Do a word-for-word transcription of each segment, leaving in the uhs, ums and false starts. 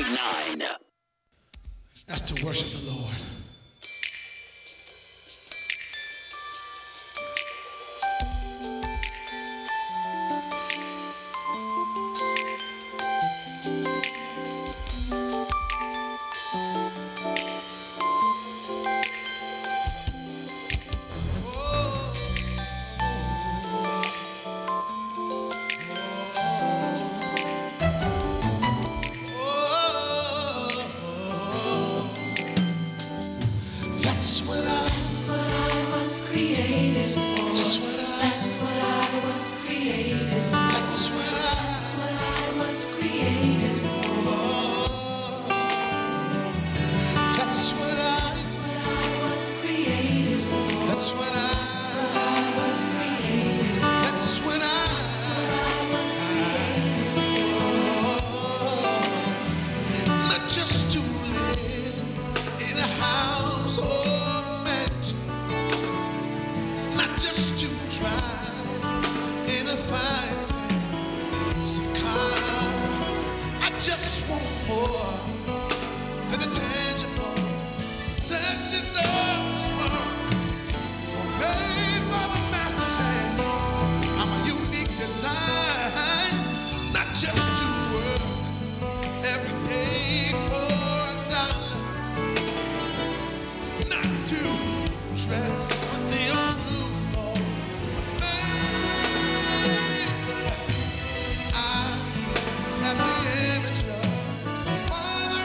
nine. That's to worship the Lord. That's what I, that's what I was created for. That's what I, that's what I was created for. That's what I, that's what I was created for. That's what I, that's what I was created for. That's what I, that's what I was created for. That's what I, that's what I was created for. Not just to live in a house or mansion, not just to drive in a fine fancy car. I just want more than a tangible possessions of this world. For made by the master's hand, I'm a unique design, not just to work every day for a dollar, not to dress with the approval of man. I am the image of Father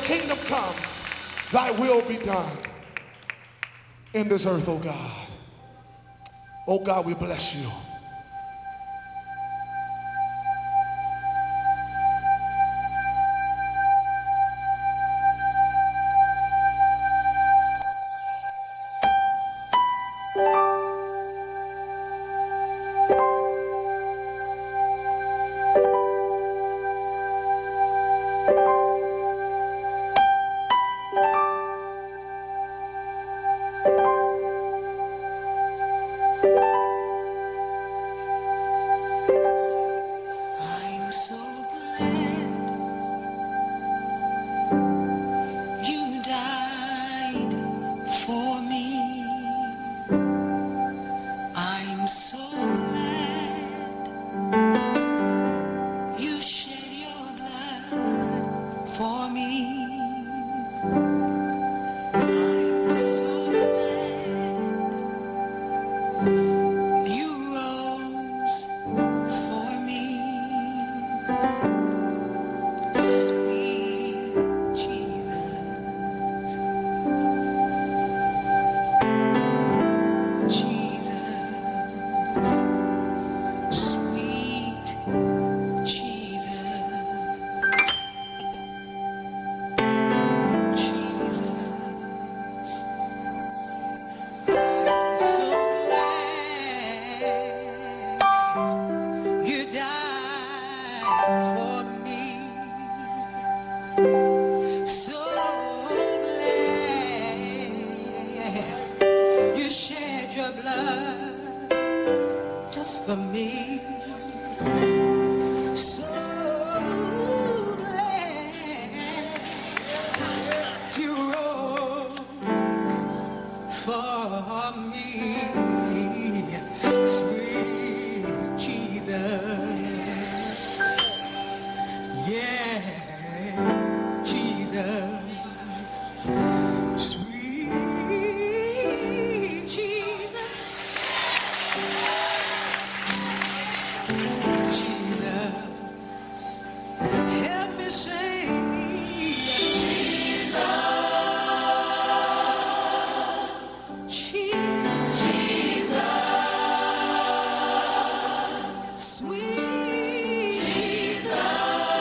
kingdom come, thy will be done in this earth, oh God. Oh God, we bless you. I'm so glad you died for me. I'm so glad you shed your blood for me. I'm so glad you rose for me. Sweet Jesus, Jesus, sweet Jesus, Jesus. So glad you died for me. So glad you shed your blood just for me. So glad you rose for me. Sweet Jesus, yeah, Jesus, sweet Jesus, Jesus, help me sing. Jesus, sweet Jesus,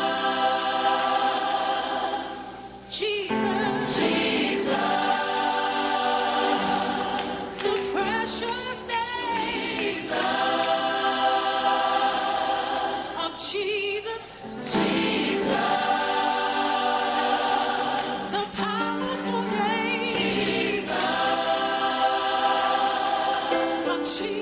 Jesus, the precious name of Jesus, the powerful name of Jesus.